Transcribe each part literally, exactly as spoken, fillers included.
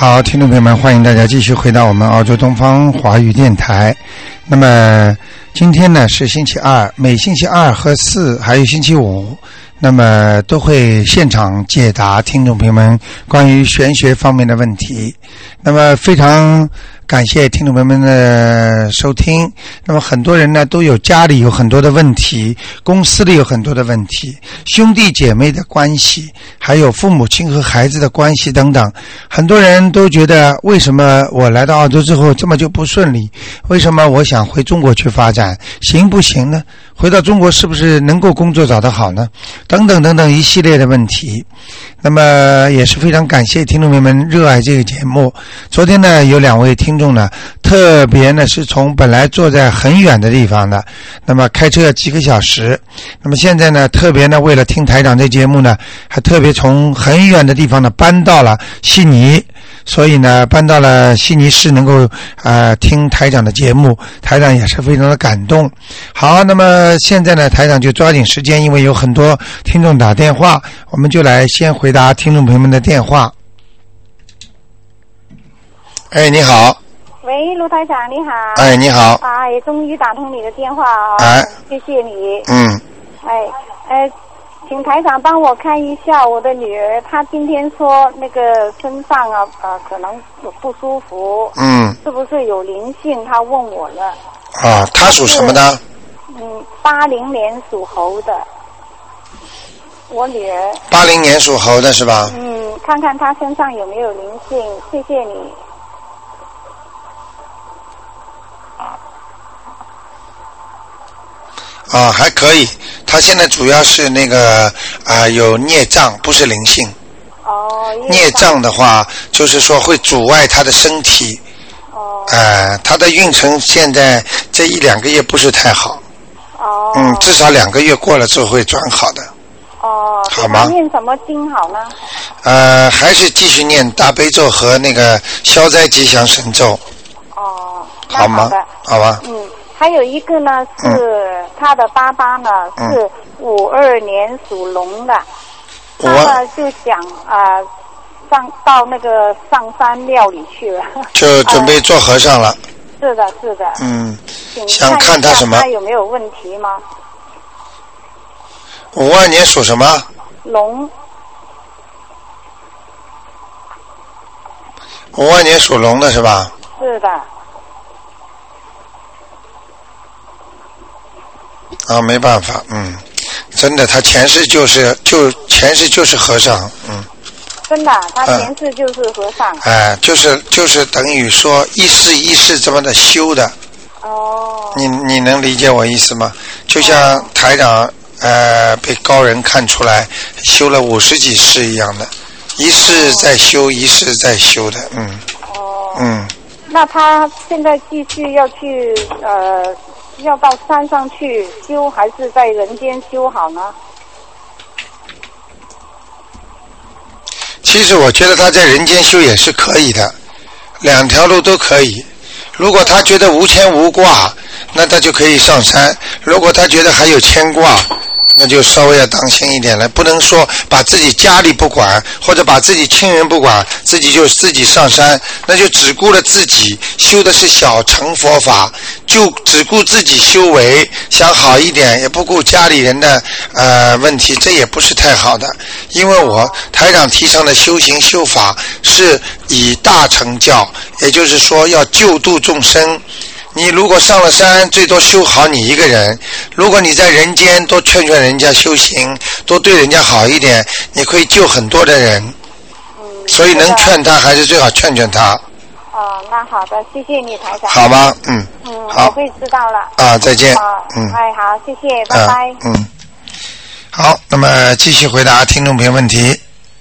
好，听众朋友们，欢迎大家继续回到我们澳洲东方华语电台。那么今天呢是星期二，每星期二和四还有星期五，那么都会现场解答听众朋友们关于玄学方面的问题。那么非常感谢听众朋友们的收听。那么很多人呢都有家里有很多的问题，公司里有很多的问题，兄弟姐妹的关系，还有父母亲和孩子的关系等等。很多人都觉得为什么我来到澳洲之后这么就不顺利，为什么我想回中国去发展，行不行呢？回到中国是不是能够工作找得好呢？等等等等一系列的问题。那么也是非常感谢听众朋友们热爱这个节目。昨天呢有两位听众呢，特别呢是从本来坐在很远的地方的，那么开车要几个小时，那么现在呢特别呢为了听台长这节目呢，还特别从很远的地方呢搬到了悉尼，所以呢搬到了悉尼市能够呃听台长的节目，台长也是非常的感动。好，那么现在呢台长就抓紧时间，因为有很多听众打电话，我们就来先回答听众朋友们的电话。哎，你好。 喂，卢台长，你好。 哎，你好。 哎，终于打通你的电话啊、哦！ 哎， 谢谢你。 嗯。 哎，呃，请台长帮我看一下我的女儿，她今天说那个身上啊呃可能有不舒服。 嗯。 是不是有灵性？她问我了。 啊，她属什么的？ 嗯，八零年属猴的。我女儿。 八零年属猴的是吧？ 嗯，看看她身上有没有灵性，谢谢你。 啊，还可以。他现在主要是那个啊、呃、有孽障，不是灵性。 哦。 孽障的话，就是说会阻碍他的身体。哦。呃，他的运程现在这一两个月不是太好。 哦。 嗯，至少两个月过了之后会转好的。 哦。 好吗？ 念什么经好呢？ 呃，还是继续念大悲咒和那个消灾吉祥神咒。 哦。 好吗？好吧。 嗯。还有一个呢是、嗯、他的爸爸呢、嗯、是五二年属龙的，他呢就想啊、呃、上到那个上山庙里去了， 就准备做和尚了。 呃、是的，是的。 嗯。 想看他什么？ 他有没有问题吗？ 五二年属什么？ 龙。 五二年属龙的是吧？ 是的。 啊，没办法，嗯，真的，他前世就是就前世就是和尚，嗯。 真的，他前世就是和尚。 哎、呃，就是就是等于说一世一世这么的修的。 哦。 你你能理解我意思吗？就像台长呃被高人看出来修了五十几世一样的，一世在修，一世在修的，嗯。 哦。 嗯。 那他现在继续要去呃。要到山上去修，还是在人间修好呢？ 其实我觉得他在人间修也是可以的，两条路都可以。如果他觉得无牵无挂，那他就可以上山；如果他觉得还有牵挂，那就稍微要当心一点了，不能说把自己家里不管，或者把自己亲人不管，自己就自己上山，那就只顾了自己，修的是小乘佛法，就只顾自己修为，想好一点，也不顾家里人的呃问题，这也不是太好的。因为我台长提倡的修行修法是以大乘教，也就是说要救度众生。你如果上了山，最多修好你一个人；如果你在人间多劝劝人家修行，多对人家好一点，你可以救很多的人。 嗯。 所以能劝他，还是最好劝劝他。 哦，那好的，谢谢你，台长。 好吗？嗯。 嗯， 好。 我会知道了。 啊，再见。 啊、 嗯。 哎，好，谢谢，拜拜。 啊、嗯。好，那么继续回答听众朋友问题。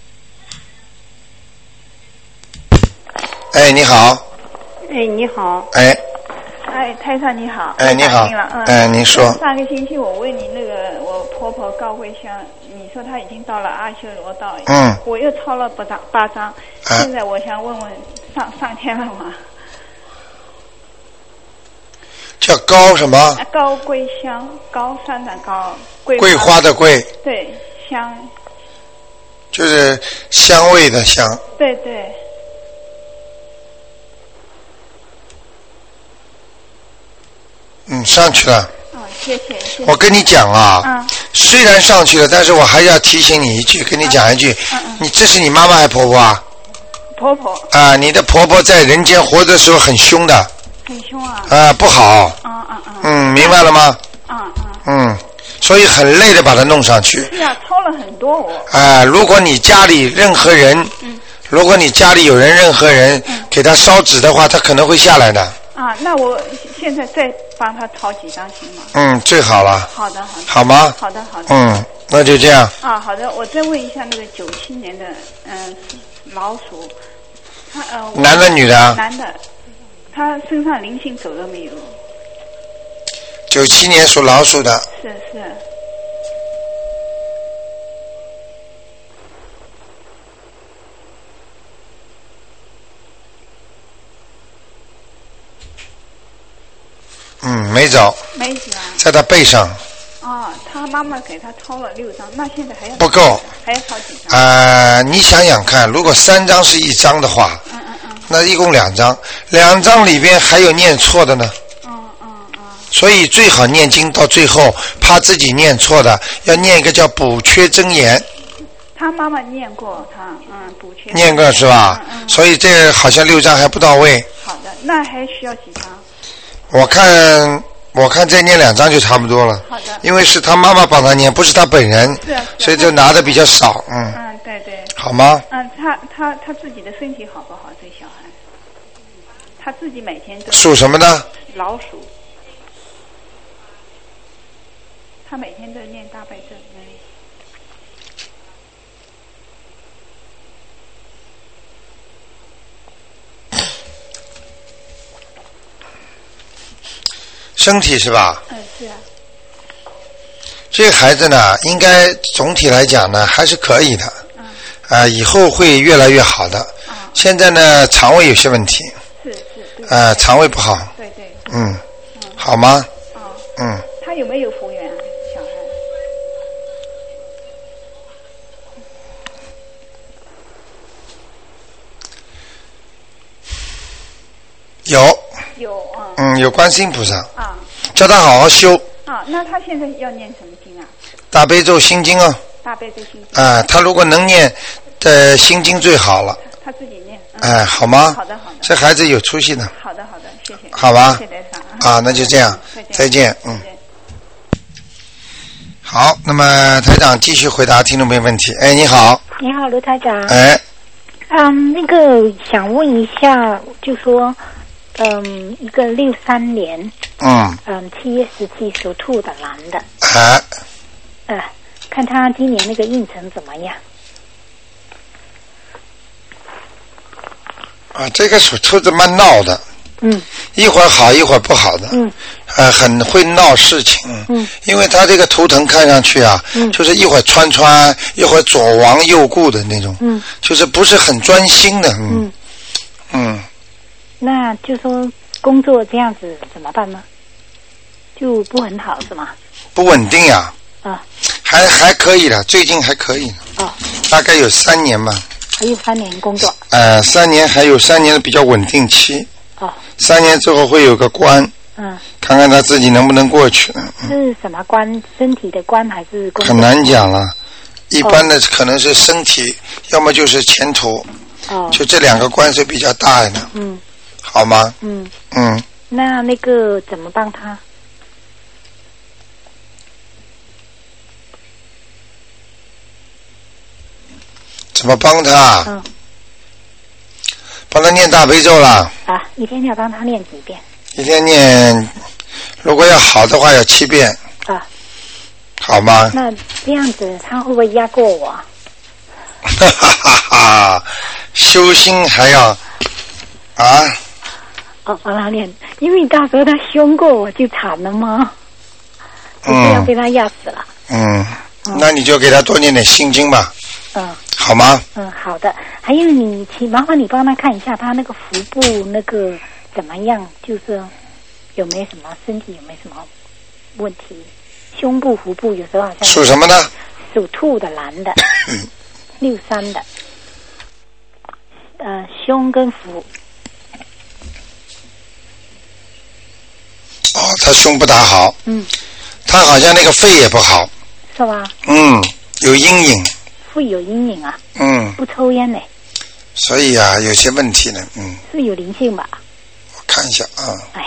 哎，你好。 哎，你好。 哎。 哎，台长你好。 哎，你好。 嗯、 哎，您说。 上个星期我问你那个我婆婆高慧香，你说她已经到了阿修罗道。 嗯。 我又抄了八张八张， 啊、 现在我想问问上上天了吗？ 叫高什么？ 高桂香，高山的高，桂桂花的桂。 对，香。 就是香味的香。 对对。 嗯，上去了。 哦，谢谢谢谢。 我跟你讲啊， 嗯， 虽然上去了，但是我还要提醒你一句，跟你讲一句， 嗯嗯， 你这是你妈妈还是婆婆啊？ 婆婆。 啊，你的婆婆在人间活的时候很凶的。 很凶啊。 啊，不好。 嗯嗯嗯。 嗯，明白了吗？ 嗯嗯。 嗯，所以很累的把它弄上去。 是啊，抄了很多我。 啊，如果你家里任何人， 嗯， 如果你家里有人任何人给他烧纸的话，他可能会下来的。 啊，那我现在再帮他抄几张行吗？ 嗯，最好了。 好的，好的。 好吗？ 好的，好的。 嗯，那就这样。 啊，好的，我再问一下那个九七年的，嗯、呃，老鼠，他呃。 男的女的？ 男的，他身上灵性走了没有？ 九七年属老鼠的。 是是。 嗯，没走。 没走啊。 在他背上。 哦，他妈妈给他抄了六张，那现在还要不够， 还要抄几张？ 呃，你想想看，如果三张是一张的话， 嗯嗯嗯， 那一共两张，两张里边还有念错的呢。 嗯嗯嗯。 所以最好念经到最后，怕自己念错的，要念一个叫补缺真言。 他妈妈念过，他嗯补缺。 念过是吧？ 嗯嗯。 所以这好像六张还不到位。 好的，那还需要几张？ 我看。我看再念两张就差不多了。 好的。 因为是他妈妈帮他念，不是他本人。 是啊。 所以就拿的比较少，嗯。 嗯，对对。 好吗？ 嗯，他他他自己的身体好不好？这小孩，他自己每天都。 属什么的？ 老鼠。他每天都念大悲咒。 身体是吧？ 嗯，是啊。 这个孩子呢，应该总体来讲呢还是可以的。嗯。啊、呃，以后会越来越好的。嗯。现在呢，肠胃有些问题。 是是对。 呃，肠胃不好。 对对。 嗯。嗯。好吗？ 哦。 嗯。 他有没有复原啊，小孩？ 有。 有啊。 嗯，有观世音菩萨。 啊。 叫他好好修。 啊，那他现在要念什么经啊？ 大悲咒心经啊。 大悲咒心经。 啊、呃，他如果能念的心经最好了。 他, 他自己念。 哎、嗯呃，好吗？ 好的好的。 这孩子有出息的。 好的好的，谢谢。 好吧。 谢谢台长。 啊，那就这样。 再见。 再见，嗯。好，那么台长继续回答听众朋友问题。哎，你好。 你好，卢台长。 哎。 嗯，那个想问一下，就说，嗯，一个六三年， 嗯， 嗯，七月十七属兔的男的。 哎。 呃，看他今年那个运程怎么样？ 啊，这个属兔子蛮闹的。 嗯。 一会儿好，一会儿不好的。 嗯。 呃，很会闹事情。 嗯。 因为他这个图腾看上去啊， 嗯， 就是一会儿穿穿，一会儿左亡右顾的那种。 嗯。 就是不是很专心的。嗯。 嗯。 嗯。 那就说工作这样子怎么办呢？就不很好是吗？ 不稳定呀。 啊。 还还可以的，最近还可以。 哦。 大概有三年吧。 还有三年工作。 呃，三年还有三年的比较稳定期。 哦。 三年之后会有个关。 嗯。 看看他自己能不能过去。嗯、 是什么关？身体的关还是工作？ 很难讲了。一般的可能是身体，哦、要么就是前途。 哦。 就这两个关系比较大的。 嗯。 好吗？ 嗯。 嗯。 那那个怎么帮他？ 怎么帮他？ 嗯。 帮他念大悲咒了。 啊，一天要帮他念几遍？ 一天念，如果要好的话要七遍。 啊。 好吗？ 那这样子他会不会压过我？ 哈哈哈哈！修心还要啊？ 哦，帮他念，因为到时候他凶过我就惨了吗？就是要被他压死了。 嗯。嗯，那你就给他多念点心经吧。 嗯。 好吗？ 嗯，好的。还有你，请麻烦你帮他看一下他那个腹部那个怎么样，就是有没有什么身体有没有什么问题？胸部、腹部有时候好像。 属什么的？ 属兔的男的，六三的，呃，胸跟腹。 哦， 他胸不大好。 嗯。 他好像那个肺也不好。 是吧？ 嗯，有阴影。 肺有阴影啊？ 嗯。 不抽烟呢。 所以啊，有些问题呢，嗯。 是有灵性吧？ 我看一下啊。 哎。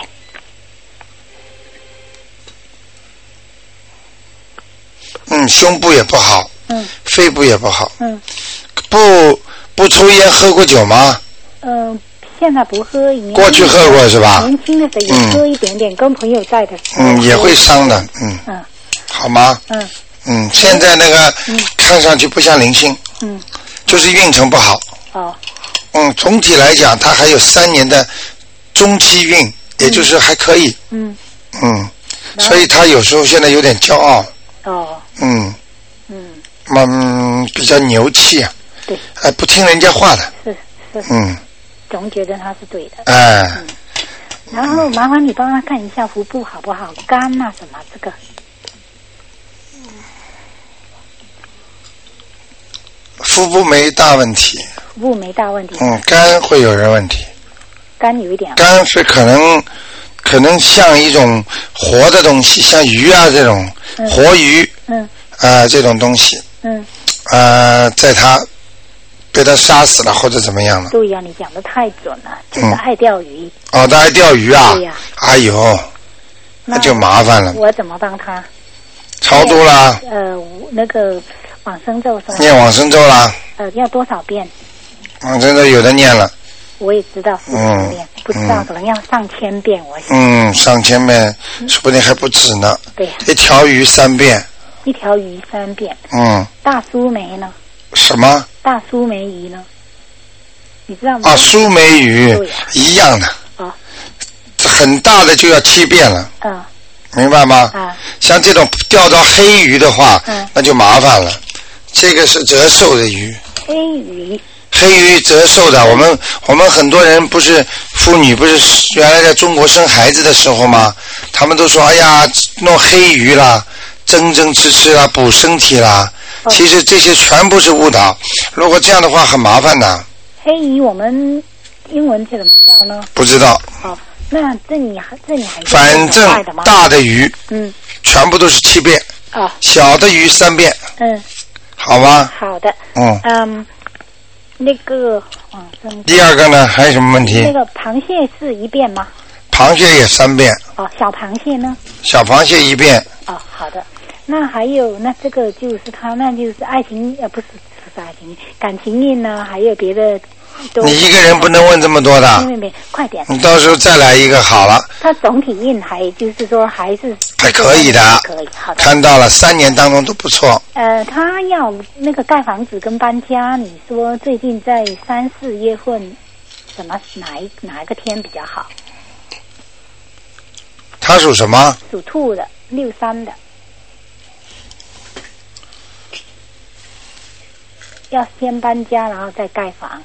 嗯，胸部也不好。 嗯。 肺部也不好。 嗯。 不不抽烟，喝过酒吗？ 嗯、呃，现在不喝。 过去喝过是吧？ 年轻的时候也喝一点点，嗯、跟朋友在的时候。 嗯，也会伤的，嗯。 嗯。 好吗？ 嗯。 嗯，现在那个、嗯、看上去不像灵性。 嗯。 就是运程不好。 哦。 嗯，总体来讲，他还有三年的中期运，嗯、也就是还可以。 嗯。 嗯。所以他有时候现在有点骄傲。 哦。 嗯。 嗯。 嗯，比较牛气啊。 对。 哎，不听人家话的。 是是。 嗯。 总觉得他是对的。 哎。 嗯。然后麻烦你帮他看一下腹部好不好，肝啊什么这个。 腹部没大问题。 腹部没大问题。 嗯，肝会有人问题。 肝有一点。 肝是可能，可能像一种活的东西，像鱼啊这种、嗯、活鱼。 嗯。 啊、呃，这种东西。 嗯。 呃，在他被他杀死了或者怎么样了？ 对呀、啊，你讲的太准了，就是爱钓鱼。 嗯、哦，他爱钓鱼啊？ 对呀、啊。 哎呦，那就麻烦了。 我怎么帮他？ 超度啦。 呃，那个。往生咒是吧？ 念往生咒啦。 呃，要多少遍？ 往生咒有的念了。 我也知道是多少遍，嗯、不知道、嗯、可能要上千遍，我想。 嗯，上千遍，说不定还不止呢。 对。 一条鱼三遍。 一条鱼三遍。 嗯。 大苏梅呢？ 什么？ 大苏梅鱼呢？你知道吗？ 啊，苏梅鱼、啊、一样的。 啊。 很大的就要七遍了。 嗯。 明白吗？ 啊。 像这种钓到黑鱼的话， 嗯、 那就麻烦了。这个是折寿的鱼。 黑鱼。 黑鱼折寿的，我们我们很多人不是妇女，不是原来在中国生孩子的时候吗？他们都说，哎呀，弄黑鱼啦，蒸蒸吃吃啦，补身体啦。哦、其实这些全部是误导。如果这样的话，很麻烦的。 黑鱼我们英文怎么叫呢？ 不知道。 哦，那这里还这里还是反正大的鱼， 嗯， 全部都是七遍。 哦。 小的鱼三遍。 嗯。 好吗？ 好的。 嗯。 嗯，那个往生。 第二个呢，还有什么问题？ 那个螃蟹是一遍吗？ 螃蟹也三遍。 哦，小螃蟹呢？ 小螃蟹一遍。 哦，好的。那还有，那这个就是他，那就是爱情，呃，不是不是爱情，感情运呢，还有别的。 你一个人不能问这么多的。 没没没，快点。 你到时候再来一个好了。 他总体运还就是说还是还可以的。 可以，好的。 看到了，三年当中都不错。 呃，他要那个盖房子跟搬家，你说最近在三四月份，什么哪一哪一个天比较好？ 他属什么？ 属兔的，六三的。要先搬家，然后再盖房。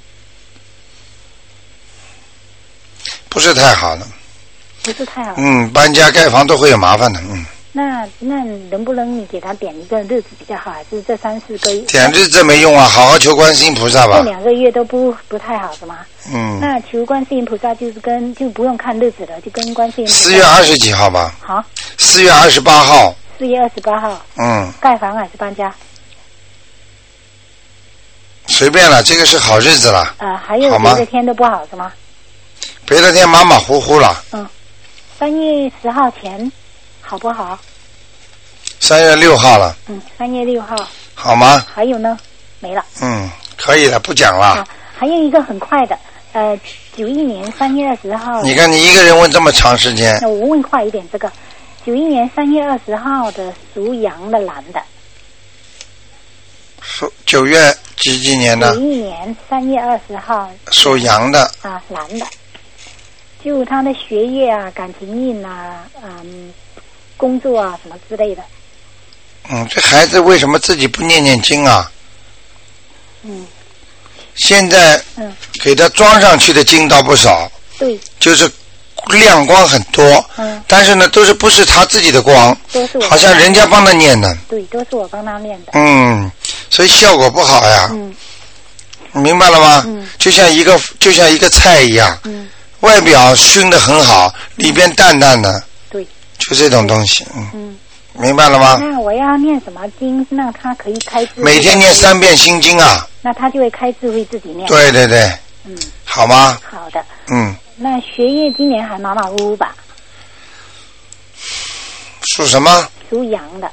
不是太好的。 不是太好。 嗯，搬家盖房都会有麻烦的，嗯。 那那能不能你给他点一个日子比较好，还是这三四个月？ 点日子没用啊，好好求观世音菩萨吧。 这两个月都不不太好是吗？ 嗯。 那求观世音菩萨就是跟就不用看日子了，就跟观世音菩萨。 四月二十几号吧。 好。 四月二十八号。 四月二十八号。 嗯。 盖房还是搬家？ 随便了，这个是好日子了。 啊、呃，还有别的天都不好是吗？ 别的天马马虎虎了。 嗯，三月十号前好不好？ 三月六号了。 嗯，三月六号。 好吗？ 还有呢？没了。 嗯，可以了，不讲了。 啊，还有一个很快的，呃，九一年三月二十号。 你看，你一个人问这么长时间。 那我问快一点，这个九一年三月二十号的属羊的男的。 属九月几几年的？ 九一年三月二十号。 属羊的。 啊，男的。就他的学业啊、感情运啊、嗯、工作啊什么之类的。 嗯，这孩子为什么自己不念念经啊？ 嗯。 现在嗯，给他装上去的经倒不少。 对。 就是亮光很多。嗯。但是呢，都是不是他自己的光。 都是我。 好像人家帮他念的。 对，都是我帮他念的。 嗯，所以效果不好呀。 嗯。 明白了吗？ 嗯。 就像一个就像一个菜一样。 嗯。 外表熏得很好，里边淡淡的。 对。 就这种东西，嗯， 嗯， 明白了吗？ 那我要念什么经，那他可以开智慧？ 每天念三遍心经啊。 那他就会开智慧自己念。 对对对。 嗯。 好吗？ 好的。 嗯。 那学业今年还马马虎虎吧？ 属什么？ 属羊的。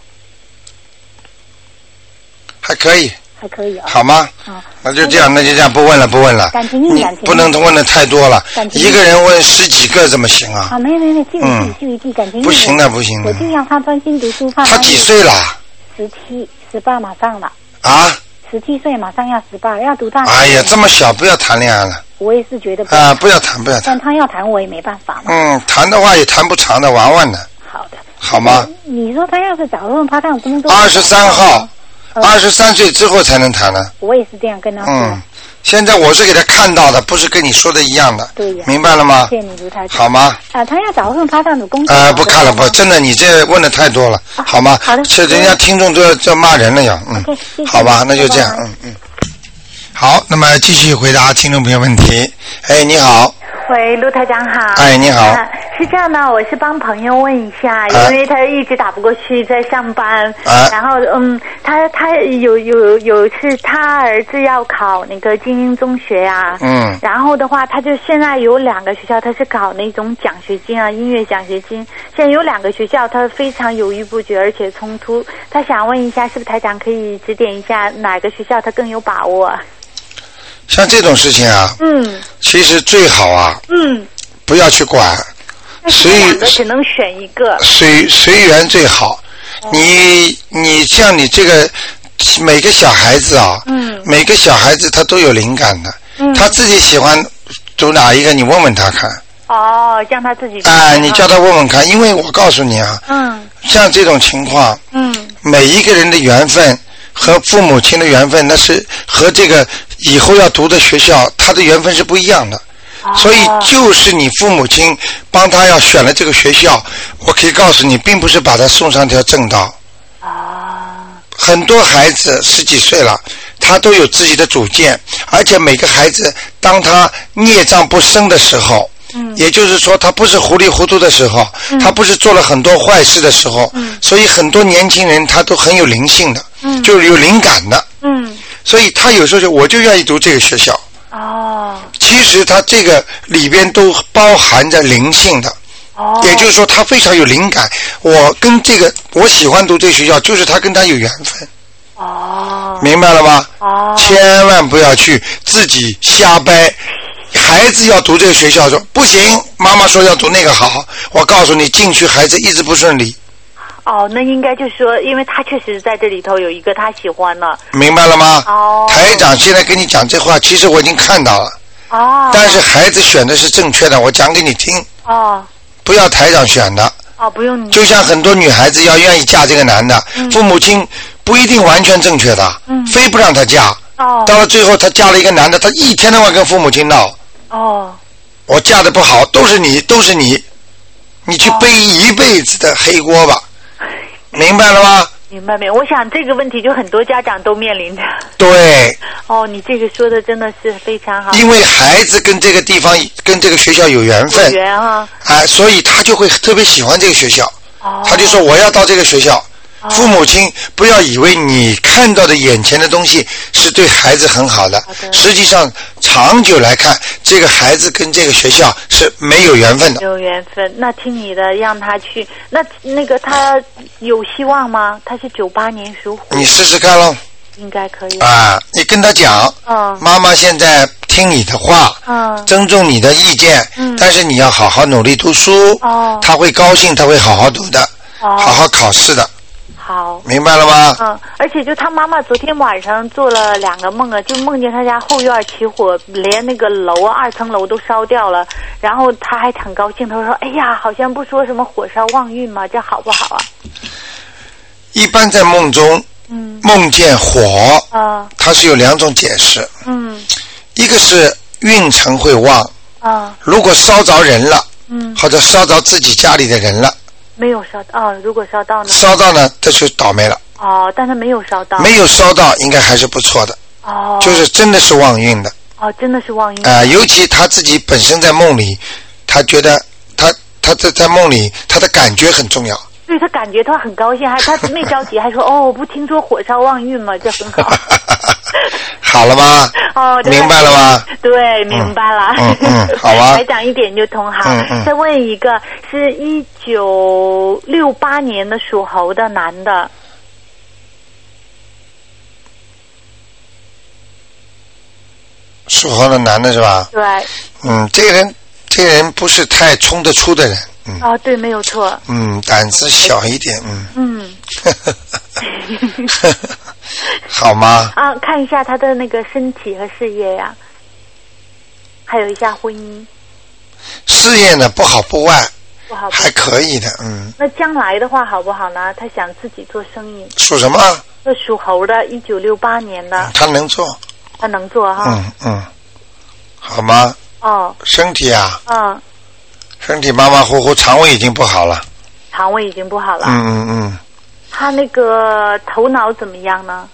还可以。 还可以啊、哦。 好吗？ 好。 那就这样，那就这样，不问了，不问了。 感情运，感情运。 不能问的太多了，一个人问十几个怎么行啊？ 啊，没有没有，就一记就一记，感情运。 不行的，不行的。 我就让他专心读书。 他几岁了？ 十七、十八，马上了。 啊？ 十七岁，马上要十八，要读大学。 哎呀，这么小不要谈恋爱了。 我也是觉得不啊，不要谈，不要谈。 但他要谈，我也没办法嘛。 嗯，谈的话也谈不长的，玩玩的。 好的。 好吗？ 你说他要是找份他这样工作。 二十三号。二十三岁之后才能谈呢。 我也是这样跟他说。 嗯，现在我是给他看到的，不是跟你说的一样的。 对呀。 明白了吗？ 谢谢你，卢台长。 好吗？ 啊，他要找份他这样的工作。 呃，不看了，不，真的，你这问的太多了， 啊、 好吗？ 好的。 是人家听众都要要骂人了呀，嗯。 Okay, 謝謝好吧，那就这样，嗯嗯。好，那么继续回答听众朋友问题。哎，你好。 喂，陆台长好。 哎，你好。 啊、是这样的，我是帮朋友问一下，因为他一直打不过去，在上班。 啊、 然后，嗯，他他有有有是他儿子要考那个精英中学啊。 嗯。 然后的话，他就现在有两个学校，他是考那种奖学金啊，音乐奖学金。现在有两个学校，他非常犹豫不决，而且冲突。他想问一下，是不是台长可以指点一下哪个学校他更有把握？ 像这种事情啊， 嗯， 其实最好啊， 嗯， 不要去管，随两个只能选一个， 随随缘最好。哦、你你像你这个每个小孩子啊， 嗯， 每个小孩子他都有灵感的， 嗯， 他自己喜欢读哪一个，你问问他看。 哦，让他自己。 哎、呃，你叫他问问看，因为我告诉你啊， 嗯， 像这种情况， 嗯， 每一个人的缘分。和父母亲的缘分，那是和这个以后要读的学校，他的缘分是不一样的。 哦、 所以就是你父母亲帮他要选了这个学校，我可以告诉你，并不是把他送上条正道。 啊、 很多孩子十几岁了，他都有自己的主见，而且每个孩子当他孽障不生的时候。 嗯， 也就是说他不是糊里糊涂的时候、 嗯、 他不是做了很多坏事的时候、 嗯、 所以很多年轻人他都很有灵性的、 嗯、 就是有灵感的， 嗯， 所以他有时候就我就愿意读这个学校。 哦， 其实他这个里边都包含着灵性的， 哦， 也就是说他非常有灵感。我跟这个我喜欢读这个学校，就是他跟他有缘分。 哦， 明白了吗？ 哦， 千万不要去自己瞎掰。孩子要读这个学校说不行，妈妈说要读那个好，我告诉你进去孩子一直不顺利。 哦，那应该就是说，因为他确实在这里头有一个他喜欢了。 明白了吗？ 哦。 台长现在跟你讲这话，其实我已经看到了。 哦。 但是孩子选的是正确的，我讲给你听。 哦。 不要台长选的。 哦，不用你。 就像很多女孩子要愿意嫁这个男的， 嗯、 父母亲不一定完全正确的， 嗯、 非不让她嫁。 哦。 到了最后，她嫁了一个男的，她一天到晚跟父母亲闹。 哦。 我嫁的不好，都是你，都是你，你去背一辈子的黑锅吧，哦、明白了吗？ 明白没有？我想这个问题就很多家长都面临着。 对。 哦，你这个说的真的是非常好。 因为孩子跟这个地方、跟这个学校有缘分。 有缘啊。 啊，所以他就会特别喜欢这个学校。 哦。 他就说我要到这个学校。哦、父母亲不要以为你看到的眼前的东西是对孩子很好的， 好的实际上长久来看，这个孩子跟这个学校是没有缘分的。 有缘分，那听你的，让他去。那那个他有希望吗？他是九八年属虎。 你试试看咯。 应该可以。 啊，你跟他讲， 嗯， 妈妈现在听你的话， 嗯， 尊重你的意见， 嗯， 但是你要好好努力读书， 哦， 他会高兴，他会好好读的， 哦， 好好考试的。 好， 明白了吗？ 嗯，而且就他妈妈昨天晚上做了两个梦啊，就梦见他家后院起火，连那个楼啊二层楼都烧掉了，然后他还很高兴，他说：“哎呀，好像不说什么火烧旺运吗？这好不好啊？” 一般在梦中， 嗯， 梦见火， 啊， 它是有两种解释， 嗯， 一个是运程会旺， 啊， 如果烧着人了， 嗯， 或者烧着自己家里的人了。 没有烧到哦，如果烧到呢？ 烧到呢，这就倒霉了。 哦，但是没有烧到。 没有烧到，应该还是不错的。 哦。 就是真的是旺运的。 哦，真的是旺运。 啊、呃，尤其他自己本身在梦里，他觉得他他在在梦里，他的感觉很重要。 对，他感觉他很高兴，还他没着急，还说哦，不听说火烧旺运吗？这很好。 好了吗？ 哦， 明白了吗？ 对，明白了。 嗯嗯，嗯好吧。 台长一点就通好。 嗯嗯。 再问一个，是一九六八年的属猴的男的。 属猴的男的是吧？ 对。 嗯，这个人，这个人不是太冲得出的人。嗯。 哦，对，没有错。 嗯，胆子小一点。嗯。 嗯。 好吗？ 啊，看一下他的那个身体和事业呀、啊，还有一下婚姻。 事业呢不好不坏， 不好不还可以的，嗯。 那将来的话好不好呢？他想自己做生意。 属什么？ 那属猴的，一九六八年的。 他能做。 他能做哈。 嗯嗯。好吗？ 哦。 身体啊。 嗯。 身体马马虎虎，肠胃已经不好了。 肠胃已经不好了。 嗯嗯嗯。 他那个头脑怎么样呢？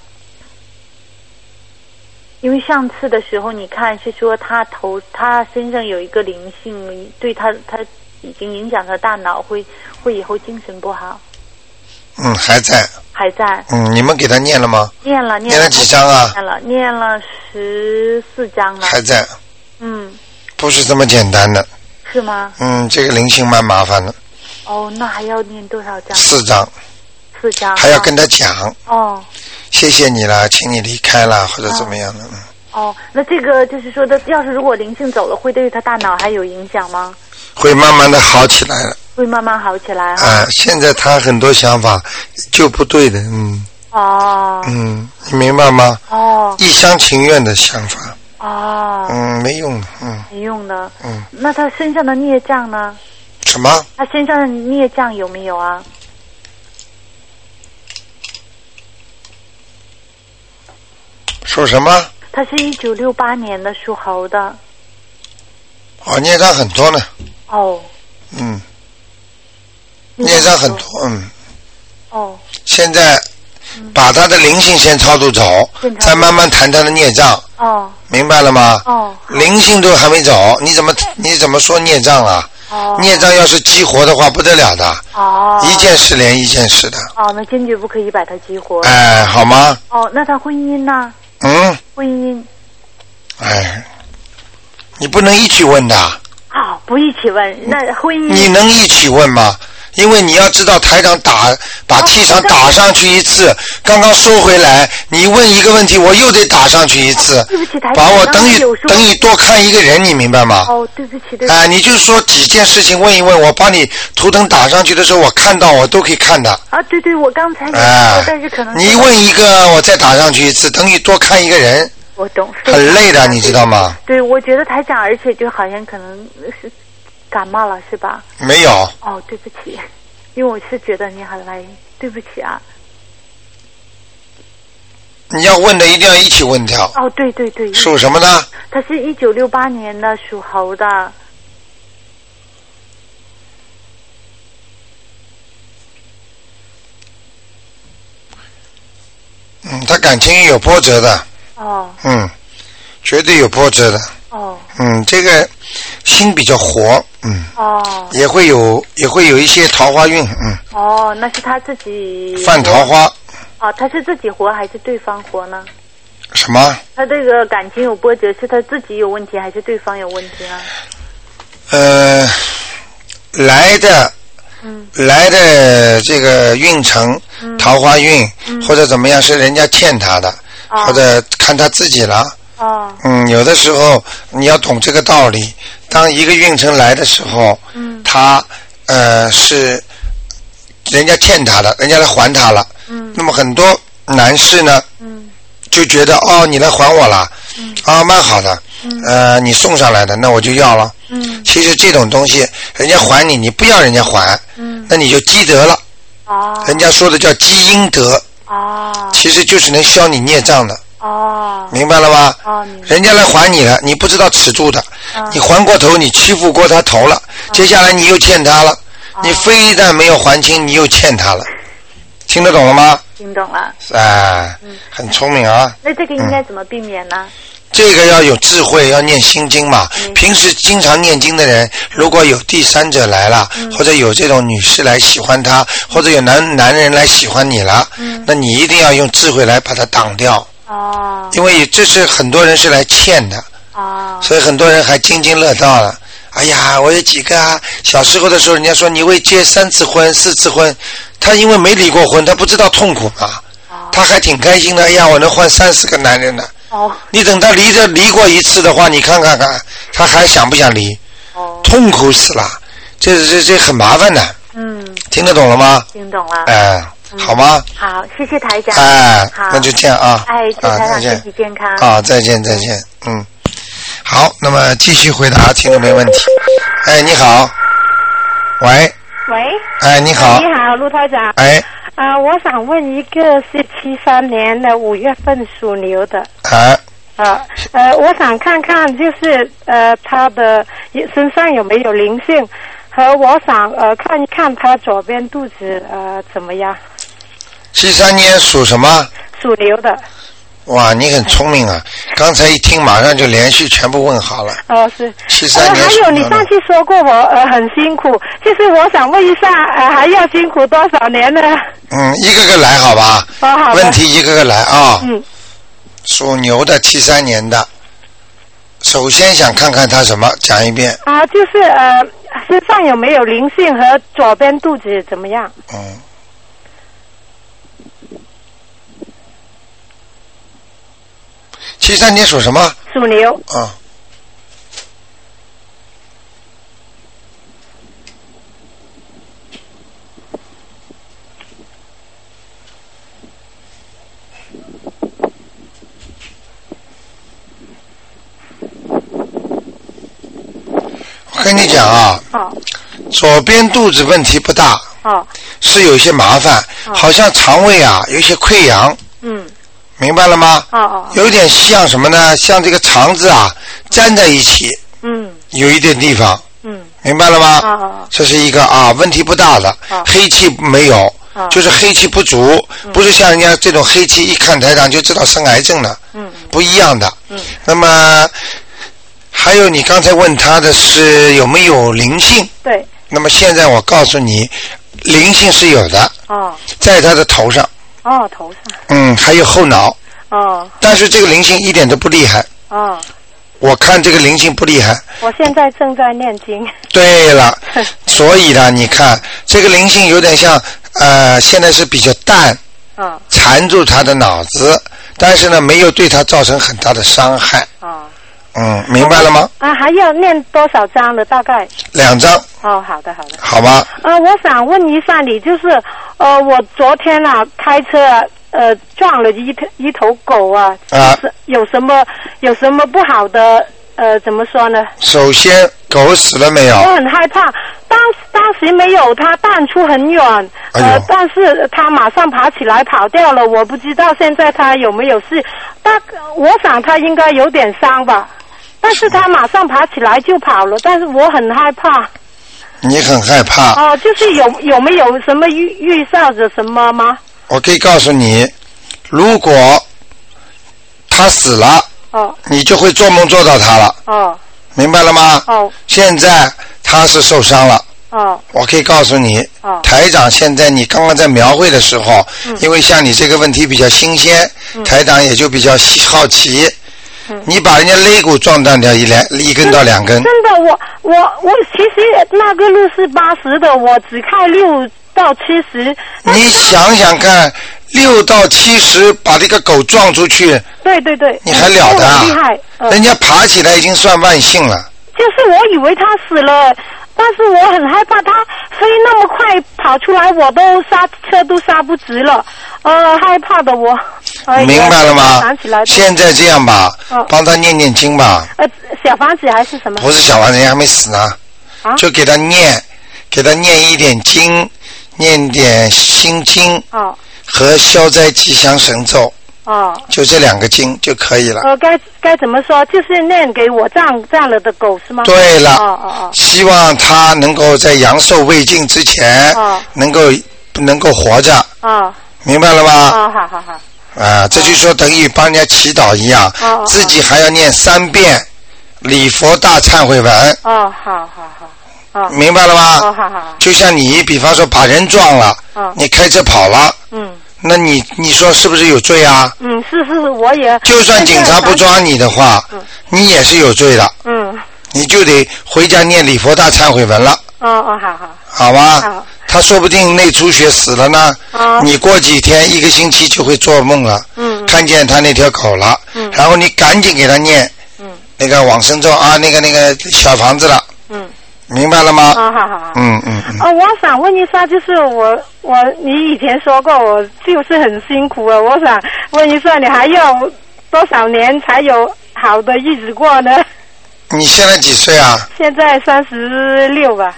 因为上次的时候，你看是说他头他身上有一个灵性，对他他已经影响他大脑，会会以后精神不好。 嗯，还在。 还在。 嗯，你们给他念了吗？ 念了，念了。 念了几张啊？ 念了，念了十四张了。 还在。 嗯。 不是这么简单的。 是吗？ 嗯，这个灵性蛮麻烦的。 哦，那还要念多少张？ 四张。 四张。 还要跟他讲。 哦。 谢谢你了，请你离开了，或者怎么样的。嗯。 哦，那这个就是说的，要是如果灵性走了，会对他大脑还有影响吗？ 会慢慢的好起来了。 会慢慢好起来哈。 啊，现在他很多想法就不对的，嗯。 哦。 嗯，你明白吗？ 哦。 一厢情愿的想法。 哦。 嗯，没用的，嗯。 没用的。 嗯。 那他身上的孽障呢？ 什么？ 他身上的孽障有没有啊？ 属什么？ 他是一九六八年的，属猴的。 哦，孽障很多呢。 哦。 嗯。孽障很多，嗯。 哦。 现在把他的灵性先超度走，再慢慢谈他的孽障。 哦。 明白了吗？ 哦。 灵性都还没走，你怎么你怎么说孽障啊？ 哦。 孽障要是激活的话，不得了的。 哦。 一件事连一件事的。 哦，那坚决不可以把它激活。 哎，好吗？ 哦，那他婚姻呢？ 嗯。 婚姻。 哎，你不能一起问的。 好、哦，不一起问。那婚姻。 你能一起问吗？因为你要知道，台长打把气场打上去一次，哦、刚刚收回来，你问一个问题，我又得打上去一次。 哦、对不起，台长。 把我等于等于多看一个人，你明白吗？ 哦，对不起，对不起。 哎、呃，你就说几件事情问一问，我帮你图腾打上去的时候，我看到我都可以看的。 啊，对对，我刚才也说、 呃、 但是可能。 你问一个，我再打上去一次，等于多看一个人。 我懂。 很累的，你知道吗？ 对，我觉得台长，而且就好像可能是感冒了，是吧？ 没有。 哦，对不起。因为我是觉得你很累，对不起啊。 你要问的一定要一起问掉。 哦，对对对。 属什么的？ 他是一九六八年的，属猴的。 嗯，他感情有波折的。 哦。 嗯，绝对有波折的。 哦。 嗯，这个心比较活，嗯。 哦。 也会有也会有一些桃花运，嗯。 哦，那是他自己。 犯桃花。 哦，他是自己活还是对方活呢？ 什么？ 他这个感情有波折，是他自己有问题还是对方有问题啊？ 呃，来的。 嗯。 来的这个运程，嗯、桃花运、嗯、或者怎么样，是人家欠他的，哦、或者看他自己了。 哦。 嗯，有的时候你要懂这个道理。当一个运程来的时候， 嗯， 他呃是人家欠他的，人家来还他了。 嗯。 那么很多男士呢， 嗯， 就觉得哦，你来还我了， 嗯， 啊，蛮好的， 嗯， 呃，你送上来的，那我就要了。 嗯。 其实这种东西，人家还你，你不要人家还， 嗯， 那你就积德了。 哦。 人家说的叫积阴德。 哦。 其实就是能消你孽障的。 哦。 明白了吗？ 哦，明白。 人家来还你了，你不知道尺度的， 哦、 你还过头，你欺负过他头了，哦、接下来你又欠他了，哦、你非但没有还清，你又欠他了，听得懂了吗？ 听懂了。 哎、呃， 嗯， 很聪明啊。 那这个应该怎么避免呢？ 这个要有智慧，要念心经嘛。 嗯、 平时经常念经的人，如果有第三者来了， 嗯、 或者有这种女士来喜欢他，或者有男男人来喜欢你了， 嗯、 那你一定要用智慧来把它挡掉。 哦。 因为这是很多人是来欠的。 哦。 所以很多人还津津乐道了。哎呀，我有几个啊！小时候的时候，人家说你会结三次婚、四次婚，他因为没离过婚，他不知道痛苦嘛。 哦。他还挺开心的。哎呀，我能换三四个男人呢。 哦。 你等他离着离过一次的话，你看看看，他还想不想离？ 哦。 痛苦死了，这这这很麻烦的。 嗯。 听得懂了吗？ 听懂了。 哎，嗯、好吗？ 好，谢谢台长。 哎， 好， 那就这样啊。 哎，祝台长身体健康。 啊，再见再见，嗯。好，那么继续回答听众没问题。哎，你好。喂。 喂。 哎，你好。 你好，陆台长。 哎。 啊、呃，我想问一个是七三年的五月份属牛的。 啊。 啊呃，我想看看就是呃他的身上有没有灵性，和我想呃看一看他左边肚子呃怎么样。 七三年属什么？ 属牛的。 哇，你很聪明啊！刚才一听，马上就连续全部问好了。 哦，是。 七三年、呃。 还有，你上次说过我呃很辛苦，就是我想问一下，呃还要辛苦多少年呢？ 嗯，一个个来好吧。 哦，好的。 问题一个个来啊。 嗯。 属牛的，七三年的。首先想看看他什么，讲一遍。 啊，就是呃身上有没有灵性和左边肚子怎么样？ 嗯。七三年属什么？ 属牛。 啊。我跟你讲啊。 哦。 左边肚子问题不大。 哦。 是有些麻烦， 哦、 好像肠胃啊有些溃疡。 嗯。 明白了吗？ 哦哦。 有点像什么呢？像这个肠子啊粘在一起。 嗯。 有一点地方。 嗯。 明白了吗？ 哦哦。 这是一个啊，问题不大的， 哦、 黑气没有， 哦、 就是黑气不足， 嗯、 不是像人家这种黑气一看台长就知道生癌症了。 嗯。 不一样的。 嗯。 那么还有你刚才问他的是有没有灵性？ 对。 那么现在我告诉你，灵性是有的。 哦。 在他的头上。 哦，头上。 嗯，还有后脑。 哦。 但是这个灵性一点都不厉害。 哦。 我看这个灵性不厉害。 我现在正在念经。 对了，所以呢，你看这个灵性有点像呃，现在是比较淡。 嗯。 缠住他的脑子，但是呢，没有对他造成很大的伤害。 哦。 嗯，明白了吗？ 啊，还要念多少章的？大概。 两章。 哦，好的，好的。 好吧。 呃，我想问一下你，就是呃，我昨天啊开车呃撞了一头一头狗啊， 啊， 有什么有什么不好的呃怎么说呢？ 首先，狗死了没有？ 我很害怕，当当时没有，它弹出很远， 哎、 呃，但是它马上爬起来跑掉了，我不知道现在它有没有事，但我想它应该有点伤吧。但是他马上爬起来就跑了，但是我很害怕。 你很害怕？ 哦，就是有有没有什么预预兆着什么吗？ 我可以告诉你，如果他死了， 哦， 你就会做梦做到他了。 哦， 明白了吗？ 哦， 现在他是受伤了。 哦， 我可以告诉你， 哦， 台长现在你刚刚在描绘的时候， 嗯、 因为像你这个问题比较新鲜， 嗯、 台长也就比较好奇。 嗯、 你把人家肋骨撞断掉一两一根到两根。 真的，我我我其实那个路是八十的，我只开六到七十。 你想想看，六到七十把这个狗撞出去， 对对对， 你还了得啊？ 厉害、呃， 人家爬起来已经算万幸了。 就是我以为他死了，但是我很害怕他飞那么快跑出来，我都刹车都刹不直了，呃，害怕的我。哎、 明白了吗？ 想起来现在这样吧， 哦、 帮他念念经吧。 呃，小房子还是什么？ 不是小房子，人家还没死呢。 啊？ 就给他念，给他念一点经，念点心经。 哦。 和消灾吉祥神咒。 哦。 就这两个经就可以了。 呃，该该怎么说？就是念给我葬葬了的狗是吗？ 对了。 哦哦哦。 希望他能够在阳寿未尽之前， 哦， 能够能够活着。 哦。 明白了吗？ 哦，好好好。 啊，这就说等于帮人家祈祷一样， 哦、 自己还要念三遍礼佛大忏悔文。 哦，好好好。哦、 明白了吗？ 哦，好好。 就像你，比方说把人撞了， 哦、 你开车跑了， 嗯， 那你你说是不是有罪啊？ 嗯，是是，我也。 就算警察不抓你的话， 嗯、 你也是有罪的。 嗯。 你就得回家念礼佛大忏悔文了。 哦哦，好好。 好吧。 好。 他说不定内出血死了呢。 哦。 你过几天一个星期就会做梦了。 嗯。 看见他那条狗了。 嗯。 然后你赶紧给他念。 嗯。 那个往生咒啊，那个那个小房子了。 嗯。 明白了吗？ 啊，好好。 嗯嗯嗯。 哦，我想问一下，就是我我你以前说过我就是很辛苦啊，我想问一下，你还要多少年才有好的日子过呢？ 你现在几岁啊？ 现在三十六吧。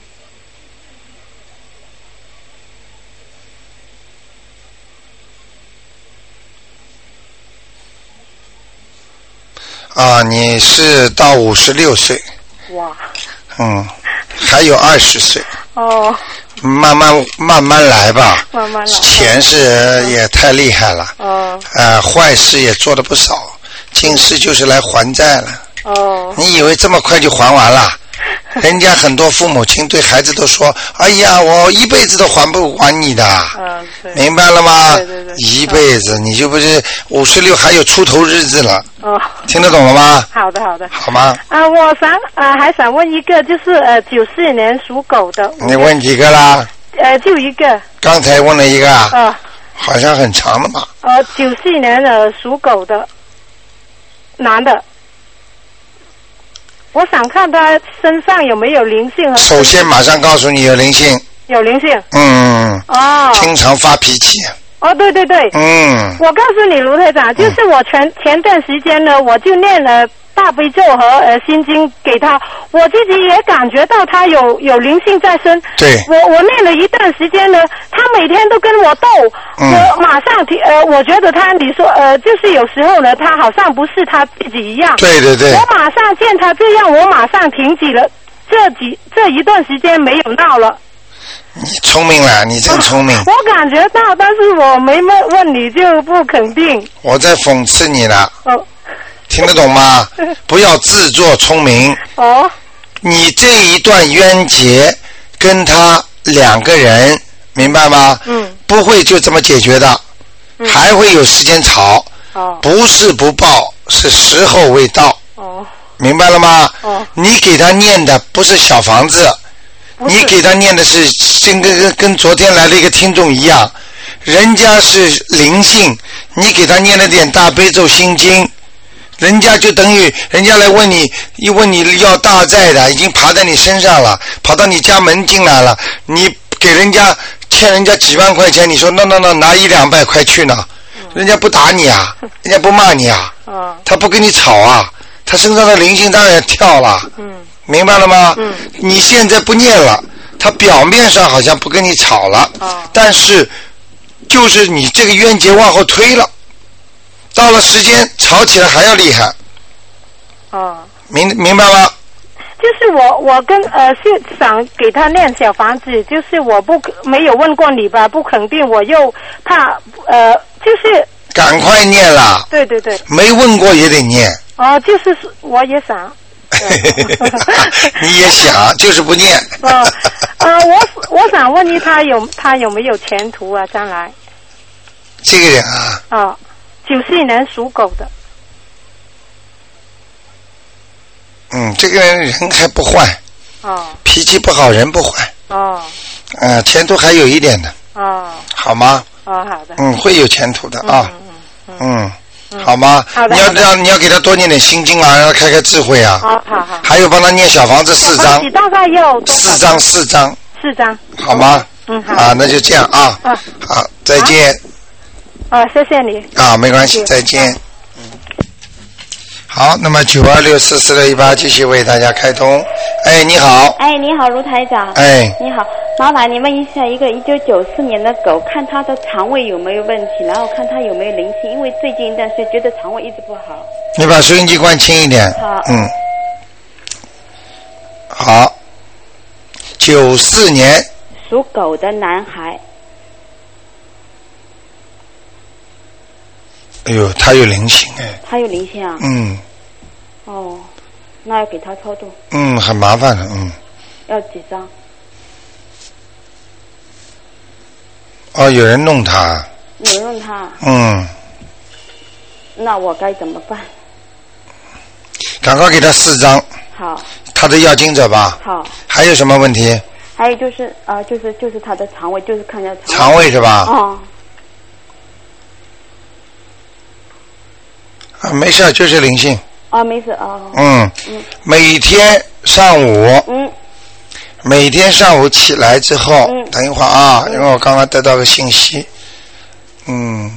啊，你是到五十六岁。 哇。 嗯，还有二十岁。 哦。 慢慢慢慢来吧。 慢慢来。 前世也太厉害了。 哦。 呃，坏事也做了不少，今世就是来还债了。 哦。 你以为这么快就还完了？人家很多父母亲对孩子都说：“哎呀，我一辈子都还不完你的。” 嗯，对。 明白了吗？ 对对对。 一辈子，你就不是五十六还有出头日子了。 哦。 听得懂了吗？ 好的，好的。 好吗？ 啊，我想啊，还想问一个，就是呃，九四年属狗的。 你问几个啦？ 呃，就一个。 刚才问了一个啊。 啊。 好像很长的嘛。 呃，九四年的属狗的男的。我想看他身上有没有灵性和。 首先马上告诉你有灵性。 有灵性。 嗯。 哦。 经常发脾气。 哦，对对对。 嗯。 我告诉你，卢台长，就是我前、嗯、前段时间呢，我就念了大悲咒和呃心经给他，我自己也感觉到他有有灵性在身。 对。 我我念了一段时间呢，他每天都跟我斗， 嗯、 我马上提呃，我觉得他你说呃，就是有时候呢，他好像不是他自己一样。 对对对。 我马上见他这样，我马上停止了，这几这一段时间没有闹了。 你聪明了，你真聪明。 我感觉到，但是我没问问你就不肯定。 我在讽刺你了。 哦。 听得懂吗？不要自作聪明。 哦。 你这一段冤结跟他两个人，明白吗？ 嗯。 不会就这么解决的， 嗯、 还会有时间吵。 哦。 不是不报，是时候未到。 哦。 明白了吗？ 哦。 你给他念的不是小房子。你给他念的是跟跟跟昨天来的一个听众一样，人家是灵性，你给他念了点大悲咒心经，人家就等于人家来问你，一问你要大债的，已经爬在你身上了，跑到你家门进来了，你给人家欠人家几万块钱，你说那那那拿一两百块去呢，人家不打你啊，人家不骂你啊，他不跟你吵啊，他身上的灵性当然跳了。嗯。明白了吗？ 嗯。 你现在不念了，他表面上好像不跟你吵了， 哦、 但是就是你这个冤结往后推了，到了时间吵起来还要厉害。 哦。 明明白吗？ 就是我我跟呃是想给他念小房子，就是我不没有问过你吧，不肯定，我又怕呃就是。 赶快念啦！ 对对对。 没问过也得念。 哦，就是我也想。 你也想，就是不念。 呃呃，我我想问你，他有他有没有前途啊？将来？ 这个人啊。 哦，九四年属狗的。 嗯，这个人人还不坏。 哦。 脾气不好，人不坏。 哦。 呃，前途还有一点的。 哦。 好吗？ 哦，好的。 嗯，会有前途的啊。 嗯嗯。 嗯。好吗？ 好的。 你要让你要给他多念点心经啊，让他开开智慧啊。 好好好。 还有帮他念小房子四张。 大概要四张四张。 四张。 好吗？ 嗯好。 啊，那就这样啊。 啊。 好，再见。 啊，谢谢你。 啊，没关系，再见。嗯。好，那么九二六四四六一八继续为大家开通。哎，你好。 哎，你好，卢台长。 哎。 你好，麻烦你问一下，一个一九九四年的狗，看它的肠胃有没有问题，然后看它有没有灵性，因为最近一段时间觉得肠胃一直不好。 你把收音机关轻一点。 好。 嗯。好。九四年。 属狗的男孩。 哎呦，他有灵性哎。 他有灵性啊？ 嗯。 哦，那要给他超度。 嗯，很麻烦的，嗯。 要几张？ 哦，有人弄他。 有人弄他。 嗯。 那我该怎么办？ 赶快给他四张。 好。 他的要经者吧。 好。 还有什么问题？ 还有就是啊、呃，就是就是他的肠胃，就是看一下肠胃。 肠胃是吧？ 哦。 啊，没事，就是灵性。 啊，没事啊。 嗯。嗯。每天上午。 嗯。 每天上午起来之后， 嗯、 等一会儿啊，嗯、因为我刚刚得到个信息，嗯，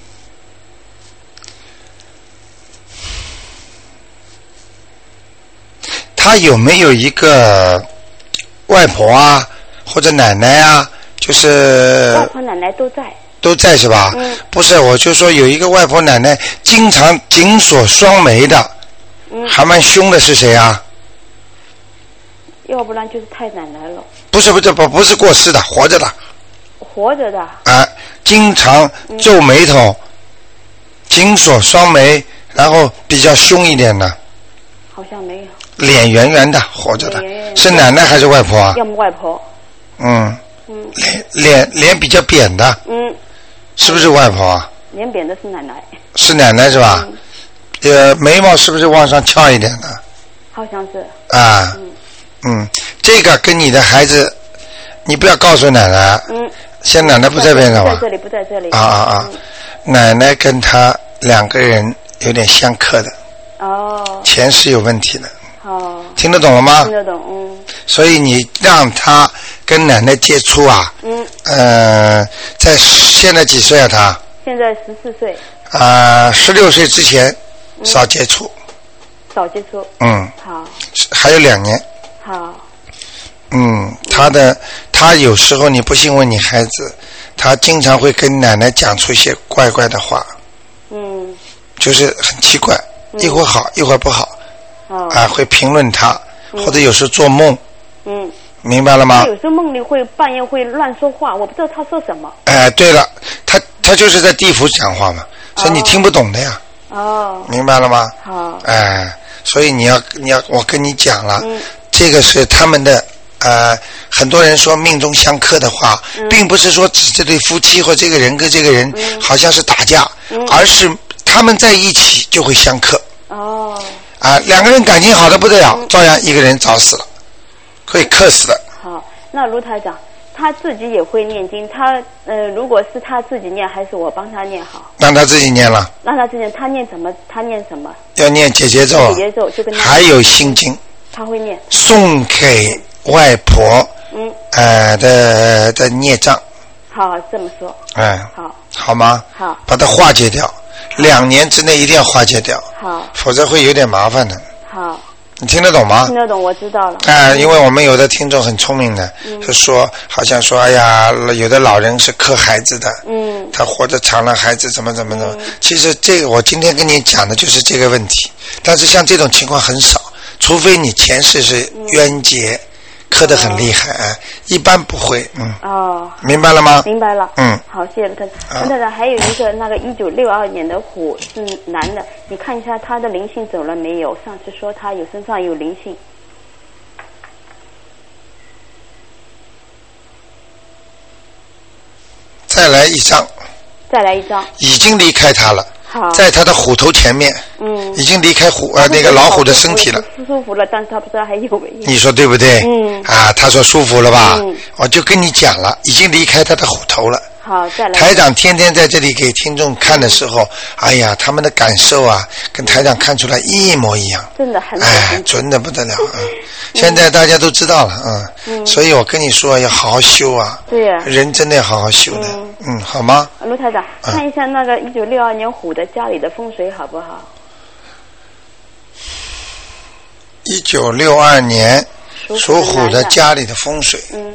他有没有一个外婆啊，或者奶奶啊？就是外婆奶奶都在。 都在是吧？ 嗯。 不是，我就说有一个外婆奶奶经常紧锁双眉的，嗯，还蛮凶的，是谁啊？ 要不然就是太奶奶了。 不是不是不不是过世的，活着的。 活着的。 啊，经常皱眉头，嗯、紧锁双眉，然后比较凶一点的。 好像没有。 脸圆圆的，活着的， 圆圆是奶奶还是外婆啊？ 要么外婆。 嗯。 嗯。 脸脸脸比较扁的。 嗯。 是不是外婆啊？ 脸扁的是奶奶。 是奶奶是吧？嗯、呃，眉毛是不是往上翘一点的？ 好像是。 啊。嗯。嗯，这个跟你的孩子，你不要告诉奶奶。嗯。现在奶奶不在边上吧？ 不在这里，不在这里。 啊啊啊！嗯、奶奶跟他两个人有点相克的。 哦。前世有问题的。 哦。 听得懂了吗？ 听得懂，嗯。 所以你让他跟奶奶接触啊。嗯。呃，在现在几岁啊？他。 现在十四岁。 啊，十六岁之前少接触。 少接触。 嗯。 好。 还有两年。 好。 嗯，他的他有时候你不信问你孩子，他经常会跟奶奶讲出一些怪怪的话。嗯。就是很奇怪，嗯、一会儿好一会儿不好。哦。啊，会评论他，嗯、或者有时候做梦。嗯。明白了吗？ 他有时候梦里会半夜会乱说话，我不知道他说什么。 哎、呃，对了，他他就是在地府讲话嘛，所以你听不懂的呀。哦。明白了吗？好。哎、呃，所以你要你要我跟你讲了，嗯、这个是他们的。呃，很多人说命中相克的话，嗯、并不是说指这对夫妻或这个人跟这个人好像是打架，嗯、而是他们在一起就会相克。哦。啊，两个人感情好的不得了，嗯、照样一个人早死了，会克死的。 好，那卢台长他自己也会念经，他呃，如果是他自己念，还是我帮他念好？ 让他自己念了。 让他自己念，他念什么？他念什么？ 要念解结咒。 解结咒就跟他还有心经。 他会念。 送给。外婆，嗯，呃的的孽障， 好，这么说， 哎， 好， 好吗？ 好， 把它化解掉，两年之内一定要化解掉， 好， 否则会有点麻烦的。 好， 你听得懂吗？ 听得懂，我知道了。 哎、呃，因为我们有的听众很聪明的，嗯、就说好像说，哎呀，有的老人是克孩子的，嗯，他活得长了，孩子怎么怎么怎么。嗯、其实这个我今天跟你讲的就是这个问题，但是像这种情况很少，除非你前世是冤结。嗯磕得很厉害，哎、哦，一般不会，嗯。哦。明白了吗？ 明白了。 嗯。 好，谢谢卢太太。卢太太还有一个那个一九六二年的虎是男的，你看一下他的灵性走了没有？上次说他有身上有灵性。 再来一张。 再来一张。 已经离开他了。 好， 在他的虎头前面，嗯，已经离开虎呃那个老虎的身体了， 舒舒服了，但是他不知道还有没有。 你说对不对？ 嗯。 啊，他说舒服了吧？ 嗯。 我就跟你讲了，已经离开他的虎头了。 好，再来。 台长天天在这里给听众看的时候，哎呀，他们的感受啊，跟台长看出来一模一样。 真的很。 哎，准的不得了啊！嗯、现在大家都知道了啊，嗯，所以我跟你说要好好修啊。 对呀。 人真的要好好修的，嗯，嗯好吗？ 卢台长，看一下那个一九六二年虎的家里的风水好不好？ 一九六二年属虎的家里的风水， 嗯。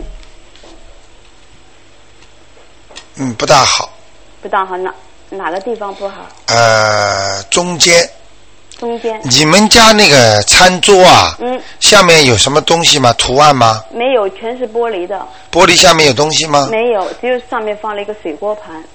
嗯，不大好。 不大好，哪哪个地方不好？ 呃，中间。 中间。 你们家那个餐桌啊， 嗯， 下面有什么东西吗？图案吗？ 没有，全是玻璃的。 玻璃下面有东西吗？ 没有，只有上面放了一个水锅盘。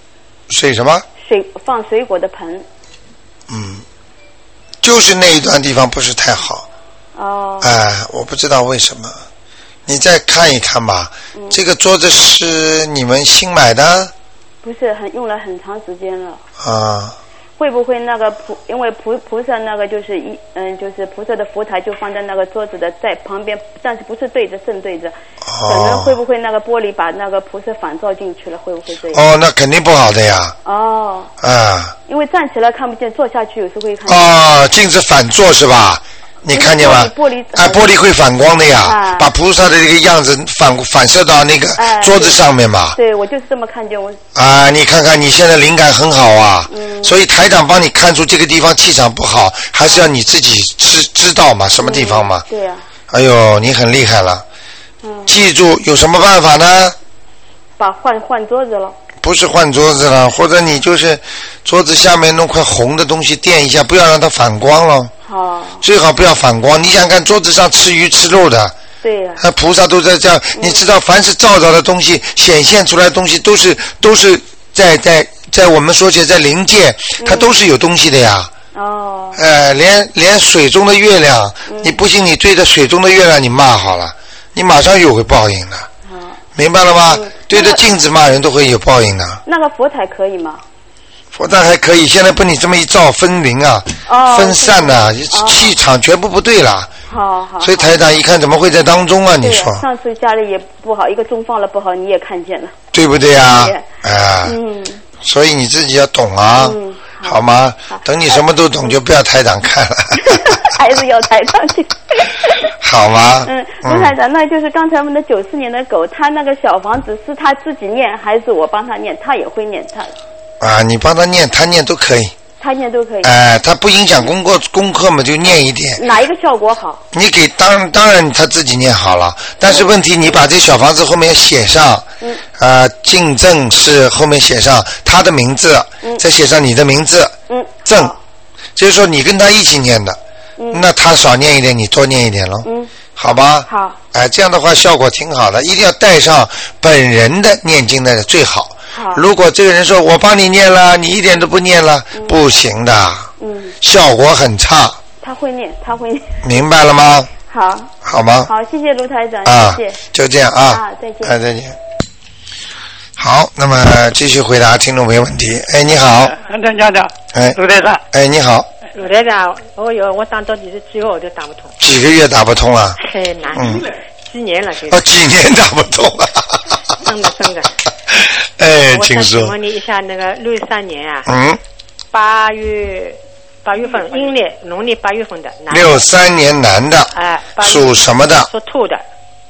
水什么？ 水放水果的盆。 嗯，就是那一段地方不是太好。 哦。 哎，我不知道为什么，你再看一看吧。嗯、这个桌子是你们新买的？ 不是，很用了很长时间了。 啊。 会不会那个菩，因为菩菩萨那个就是一嗯，就是菩萨的佛台就放在那个桌子的在旁边，但是不是对着正对着， 哦、 可能会不会那个玻璃把那个菩萨反照进去了？会不会这样？ 哦，那肯定不好的呀。 哦。 啊。 因为站起来看不见，坐下去有时会看见。 哦，镜子反坐是吧？你看见吗？ 玻璃哎，玻璃会反光的呀， 啊、 把菩萨的这个样子反反射到那个桌子上面嘛。 哎、对, 对，我就是这么看见我。 啊，你看看你现在灵感很好啊， 嗯， 所以台长帮你看出这个地方气场不好，还是要你自己知知道嘛，什么地方嘛。 嗯、对呀、 啊。哎呦，你很厉害了。 嗯。 记住，有什么办法呢？ 把换换桌子了。 不是换桌子了，或者你就是桌子下面弄块红的东西垫一下，不要让它反光了。 好。 最好不要反光。你想看桌子上吃鱼吃肉的， 对呀、 啊。那菩萨都在这样，嗯、你知道，凡是照着的东西，显现出来的东西，都是都是在在在我们说起来在灵界，它都是有东西的呀。 哦。 呃，连连水中的月亮， 嗯、 你不信你对着水中的月亮你骂好了，你马上有会报应的。明白了吗？嗯、对着镜子骂人都会有报应的。 那个佛台可以吗？ 佛台还可以，现在被你这么一照分灵啊， 哦、 分散呐、啊， 哦、 气场全部不对了。 好好。 所以台长一看怎么会在当中啊？你说。 上次家里也不好，一个钟放了不好，你也看见了。 对不对啊？ 哎、 啊。 嗯。 所以你自己要懂啊。 嗯。 好, 好吗？好等你什么都懂，就不要台长看了。 还是要台长去。 好吗？ 嗯，卢台长，那就是刚才问的九四年的狗，他那个小房子是他自己念，还是我帮他念？他也会念他。 啊，你帮他念，他念都可以。 他念都可以。 哎、呃，他不影响功课，功课嘛就念一点。 哪一个效果好？ 你给当当然他自己念好了，但是问题你把这小房子后面写上，嗯，呃，敬赠是后面写上他的名字，嗯，再写上你的名字， 嗯， 赠，就是说你跟他一起念的， 嗯， 那他少念一点，你多念一点咯， 嗯， 好吧？ 好， 哎、呃，这样的话效果挺好的，一定要带上本人的念经的最好。如果这个人说我帮你念了，你一点都不念了，嗯、不行的， 嗯， 效果很差。 他会念，他会念。 明白了吗？ 好， 好吗？ 好，谢谢卢台长， 啊、 谢谢。 就这样啊。 啊，再见。 哎，再见。好，那么继续回答听众朋友问题。哎，你好。 安长家长。 哎， 卢台长。 哎，你好。 卢台长，我有我打到底是几个我都打不通。 几个月打不通啊？ 太难了， 嗯、 几年了。 哦，几年打不通啊？ 真的真的。 哎，请说。 我想问你一下，那个六三年啊， 嗯， 八月八月份，阴历农历八月份的男的。 六三年男的。 哎。 属什么的？ 属兔的。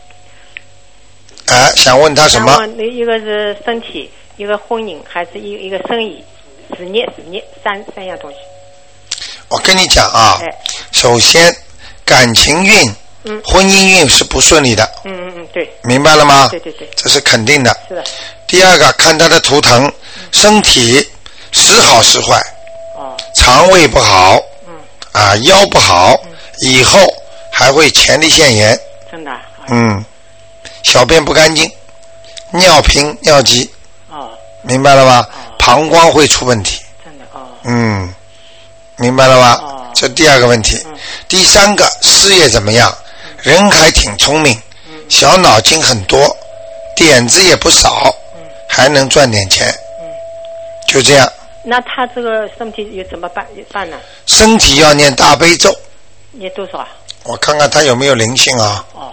哎，想问他什么？ 想问一个是身体，一个婚姻，还是一一个生意、事业、事业三三样东西。 我跟你讲啊， 哎、 首先感情运、 嗯、 婚姻运是不顺利的。 嗯嗯嗯，对。 明白了吗？ 对对对， 这是肯定的。 是的。 第二个，看他的图腾，嗯、身体时好时坏。 哦。 肠胃不好。 嗯。 啊，腰不好， 嗯、 以后还会前列腺炎。 真的。 嗯。小便不干净，尿频尿急。 哦。 明白了吗？ 哦、 膀胱会出问题。 真的哦。 嗯。明白了吗？ 哦、 这第二个问题。 嗯、 第三个，事业怎么样？嗯、人还挺聪明， 嗯、 小脑筋很多，点子也不少， 嗯、 还能赚点钱。 嗯、 就这样。 那他这个身体有怎么办办呢？ 身体要念大悲咒。 念多少？ 我看看他有没有灵性啊。 哦。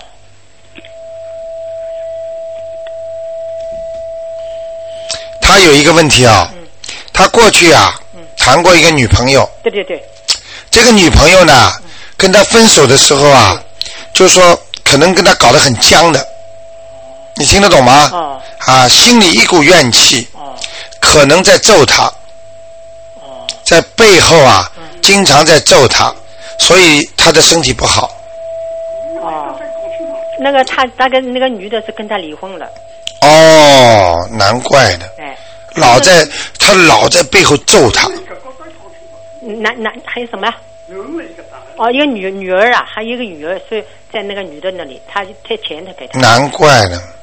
他有一个问题啊， 嗯、 他过去啊、嗯、谈过一个女朋友。 对对对。 这个女朋友呢，嗯、跟他分手的时候啊，嗯、就说可能跟他搞得很僵的，你听得懂吗？ 哦。 啊，心里一股怨气。 哦。 可能在咒他。 哦。在背后啊， 嗯、 经常在咒他，所以他的身体不好。 哦。那个他那个那个女的是跟他离婚了。 哦，难怪的。 哎。 老在他老在背后咒他。 男男还有什么？哦，一个女女儿啊，还有一个女儿是在那个女的那里，他贴钱他给他。 难怪的。 哎。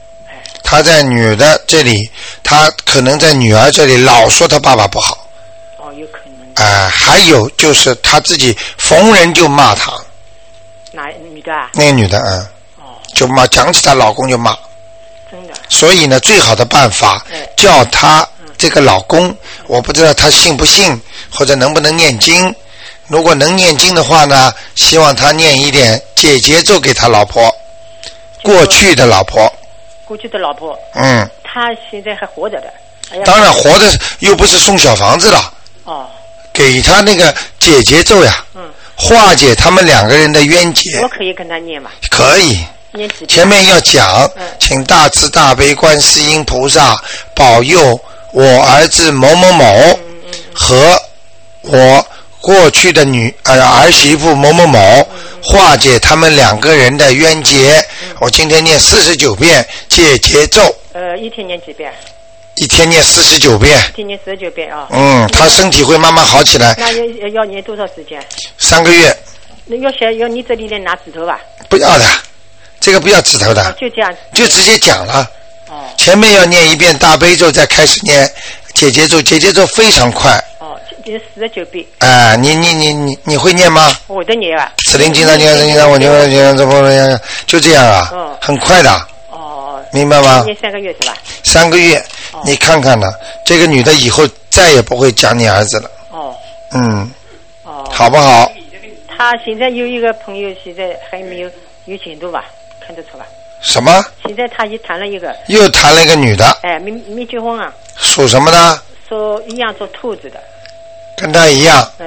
他在女的这里，他可能在女儿这里老说他爸爸不好。 哦，有可能。 啊、呃，还有就是他自己逢人就骂他。 哪女的啊？ 那个女的，嗯。哦。就骂，讲起她老公就骂。 真的。 所以呢，最好的办法，嗯、叫她这个老公，嗯、我不知道他信不信，或者能不能念经。如果能念经的话呢，希望他念一点解结咒给他老婆，过去的老婆。 过去的老婆。 嗯。 他现在还活着的。哎、 当然活的，又不是送小房子了。 哦。 给他那个解结咒呀。嗯。化解他们两个人的冤结。 我可以跟他念吗？ 可以。 念几遍？ 前面要讲，嗯、请大慈大悲观世音菩萨保佑我儿子某某某、嗯嗯、和我过去的女呃儿媳妇某某某、嗯、化解他们两个人的冤结。嗯、我今天念四十九遍解结咒。 呃，一天念几遍？ 一天念四十九遍。 一天念四十九遍啊。 嗯，他身体会慢慢好起来。 那要要念多少时间？ 三个月。 那要写要你这里面拿指头吧？ 不要的，这个不要指头的。 哦、就这样。 就直接讲了。 哦。 前面要念一遍大悲咒，再开始念解结咒，解结咒非常快。 哦，念四十九遍。 哎、呃，你你你你你会念吗？ 我的念啊。 此灵经常经常经常，我就就怎么样，就这样啊。嗯。很快的。 哦。 明白吗？ 念三个月是吧？ 三个月，哦、你看看呢，这个女的以后再也不会讲你儿子了。 哦。 嗯。 哦。 好不好？ 他现在有一个朋友，现在还没有有前途吧？看得出吧？ 什么？ 现在他也谈了一个。 又谈了一个女的。 哎，没没结婚啊？ 属什么的？ 说一样做兔子的。 跟他一样。 嗯。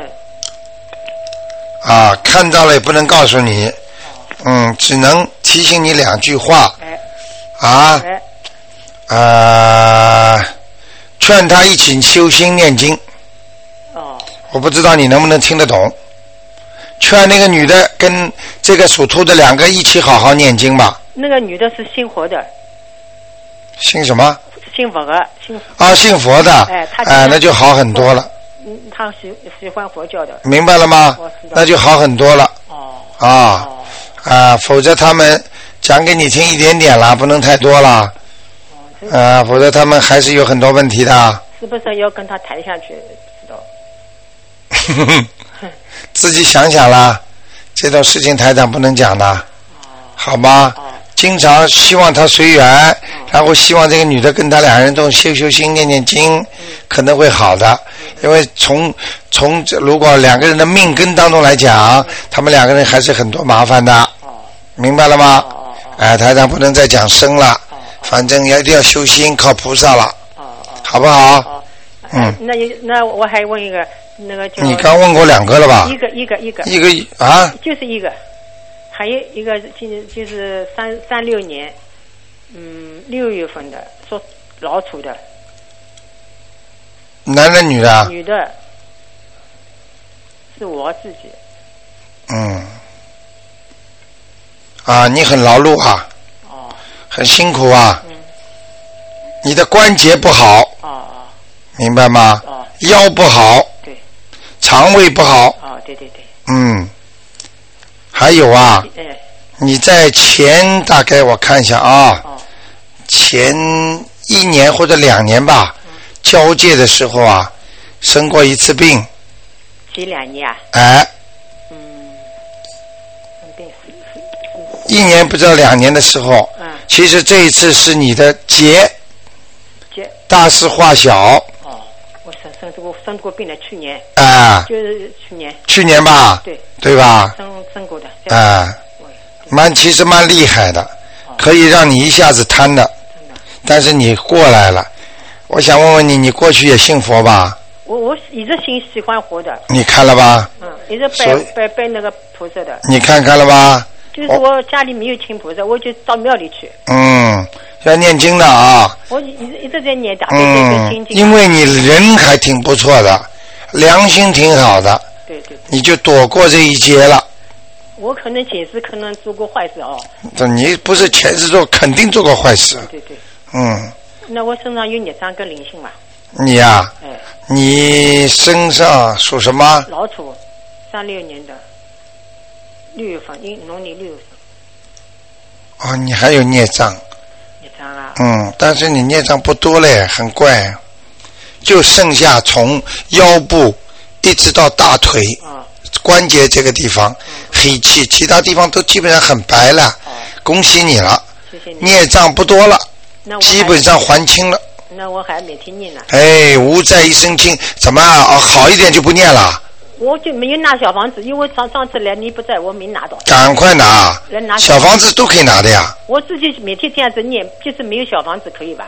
啊，看到了也不能告诉你。哦、嗯，只能提醒你两句话。 哎。 啊。 哎。 呃，劝他一起修心念经。 哦。 我不知道你能不能听得懂。劝那个女的跟这个属兔的两个一起好好念经吧。 那个女的是信佛的。 信什么？ 信佛的，信啊，信佛的。 哎，他哎，那就好很多了。 嗯，他喜喜欢佛教的。 明白了吗？ 我知道。 那就好很多了。 哦。 啊。哦。啊，否则他们讲给你听一点点啦，不能太多啦。哦。啊，否则他们还是有很多问题的。 是不是要跟他谈下去？知道。 自己想想啦，这种事情台长不能讲的，哦、好吧？哦、经常希望他随缘，哦、然后希望这个女的跟他两人都修修心、念念经，嗯、可能会好的。嗯、因为从从如果两个人的命根当中来讲，嗯、他们两个人还是很多麻烦的，哦、明白了吗？哦、哎，台长不能再讲生了，哦、反正一定要修心，靠菩萨了，哦、好不好？ 哦、嗯，那那我还问一个。那个就你刚问过两个了吧？ 一个一个一个一个啊， 就是一个，还有一个就就是三三六年，嗯，六月份的，说老鼠的。 男的女的？ 女的，是我自己。 嗯。啊，你很劳碌啊。哦。很辛苦啊。嗯。你的关节不好。哦哦。明白吗？哦。腰不好。肠胃不好。 哦，对对对。 嗯，还有啊， 哎、 你在前大概我看一下啊，哦、前一年或者两年吧，嗯、交界的时候啊，生过一次病。 前两年啊？ 哎。 嗯。生病是是是。 一年不知道两年的时候，嗯，其实这一次是你的劫， 劫大事化小。 我生生过生过病的，去年啊， 就是去年， 去年吧， 对对吧？ 生生过的啊，蛮其实蛮厉害的，哦、可以让你一下子瘫的，真的。但是你过来了，我想问问你，你过去也信佛吧？ 我我一直喜喜欢活的。 你看了吧？ 嗯，一直拜拜拜那个菩萨的。 你看看了吧？ 就是我家里没有请菩萨，我就到庙里去。 嗯。要念经的啊！ 我一直一直在念的， 嗯，因为你人还挺不错的，良心挺好的， 对对， 你就躲过这一劫了。 我可能前世可能做过坏事哦。 这你不是前世做，肯定做过坏事。 对对。 嗯。 那我身上有孽障跟灵性嘛？ 你呀、啊？ 哎。 你身上属什么？ 老鼠，三六年的六月份，因农历六月份。 哦，你还有孽障。 孽障啊。 嗯，但是你孽障不多嘞，很怪，就剩下从腰部一直到大腿、 哦、 关节这个地方、嗯、黑气，其他地方都基本上很白了。哦、恭喜你了， 谢谢你。 孽障不多了，基本上还清了。 那我还没听念呢。 哎，无债一身轻，怎么啊？好一点就不念了？ 我就没有拿小房子，因为上上次来你不在，我没拿到。 赶快拿！ 拿小房子都可以拿的呀。 我自己每天这样子念，就是没有小房子可以吧？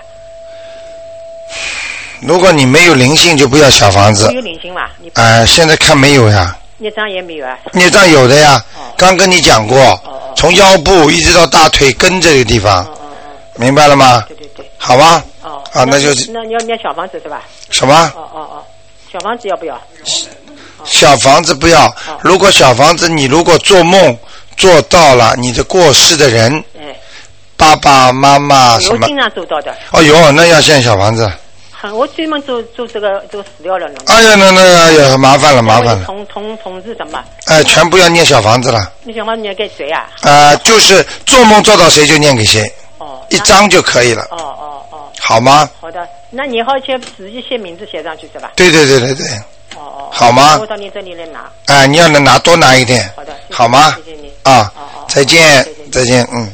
如果你没有灵性，就不要小房子。 我有灵性吧？你呃，现在看没有呀。 孽障也没有啊。 孽障有的呀， 哦、 刚跟你讲过， 哦、 从腰部一直到大腿根这个地方， 哦哦哦、 明白了吗？ 对对对。 好吧。 哦。 啊，那就是那你要念小房子是吧？ 什么？ 哦哦哦，小房子要不要？ 小房子不要。 哦、 如果小房子你如果做梦做到了你的过世的人， 哎， 爸爸妈妈什么？ 我经常做到的。 哦哟，那要建小房子。 我专门做做这个都死掉了呢。 哎呀，那那呀麻烦了，麻烦了。 同同同志什么？ 哎，全部要念小房子了。 你小房子念给谁啊？ 啊、呃，就是做梦做到谁就念给谁。 哦。 一张就可以了。 哦哦哦。 好吗？ 好的，那你好写自己写名字写上去是吧？ 对对对对对。 哦哦。 好吗？ 我到你这里来拿。 哎、呃，你要能拿多拿一点。 好的。谢谢好吗？ 谢谢你。 啊。 哦哦。 再见，再见，嗯。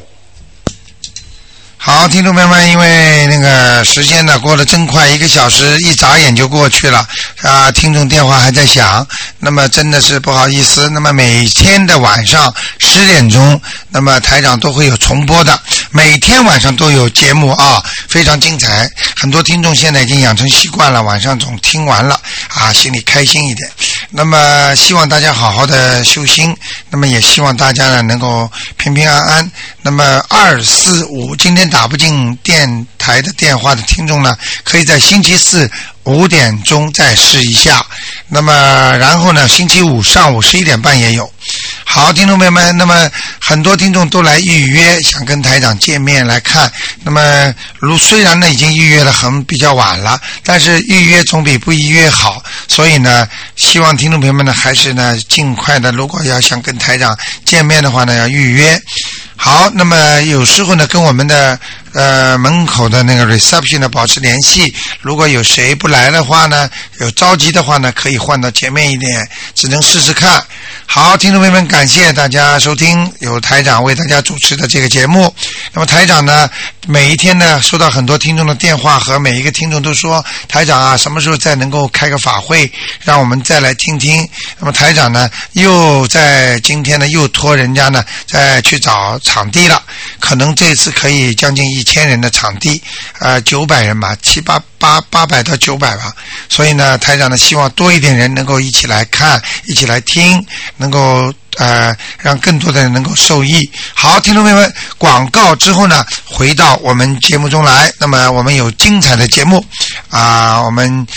好，听众朋友们，因为那个时间呢过得真快，一个小时一眨眼就过去了啊！听众电话还在响，那么真的是不好意思。那么每天的晚上十点钟，那么台长都会有重播的，每天晚上都有节目啊，非常精彩。很多听众现在已经养成习惯了，晚上总听完了啊，心里开心一点。那么希望大家好好的修心，那么也希望大家呢能够平平安安。那么二四五今天打不进电台的电话的听众呢，可以在星期四五点钟再试一下。那么然后呢，星期五上午十一点半也有。好，听众朋友们，那么很多听众都来预约，想跟台长见面来看。那么如虽然呢已经预约的很比较晚了，但是预约总比不预约好，所以呢希望听众朋友们呢还是呢尽快的，如果要想跟台长见面的话呢要预约。好，那么有时候呢跟我们的呃门口的那个 reception 呢保持联系，如果有谁不来的话呢，有着急的话呢可以换到前面一点，只能试试看。好，听众朋友们，感谢大家收听由台长为大家主持的这个节目。那么台长呢每一天呢收到很多听众的电话，和每一个听众都说，台长啊什么时候再能够开个法会让我们再来听听。那么台长呢又在今天呢又托人家呢再去找场地了，可能这次可以将近一千人的场地，呃九百人吧，七八八八百到九百吧。所以呢台长呢希望多一点人能够一起来看，一起来听，能够呃让更多的人能够受益。好，听众朋友们，广告之后呢回到我们节目中来。那么我们有精彩的节目啊、呃、我们